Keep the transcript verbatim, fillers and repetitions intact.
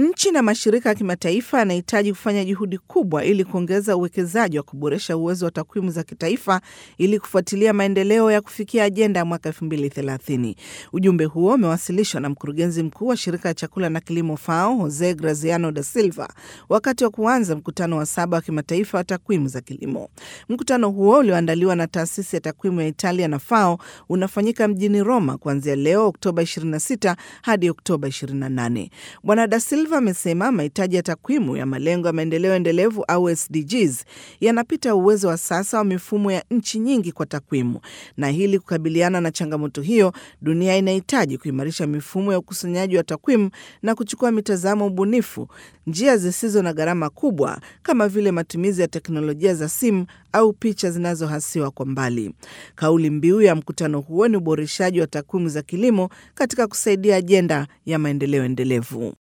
Nchi na mashirika ya kimataifa yanahitaji kufanya juhudi kubwa ili kuongeza uwekezaji wa kuboresha uwezo wa takwimu za kitaifa ili kufuatilia maendeleo ya kufikia ajenda ya mwaka elfu mbili thelathini. Ujumbe huo umewasilishwa na mkurugenzi mkuu wa shirika la chakula na kilimo FAO, Jose Graziano da Silva, wakati wa kuanza mkutano wa saba wa kimataifa wa takwimu za kilimo. Mkutano huo ulioandaliwa na taasisi ya takwimu ya Italia na FAO unafanyika mjini Roma kuanzia leo Oktoba ishirini na sita hadi Oktoba ishirini na nane. Bwana da Silva amesema mahitaji ya takwimu ya malengo ya maendeleo endelevu au S D Gs yanapita uwezo wa sasa wa mifumo ya nchi nyingi kwa takwimu, na hili kukabiliana na changamoto hiyo, dunia inahitaji kuimarisha mifumo ya ukusanyaji wa takwimu na kuchukua mitazamo ubunifu, njia zisizo na gharama kubwa kama vile matumizi ya teknolojia za simu au picha zinazohasiwa kwa mbali. Kauli mbiu ya mkutano huo ni uboreshaji wa takwimu za kilimo katika kusaidia ajenda ya maendeleo endelevu.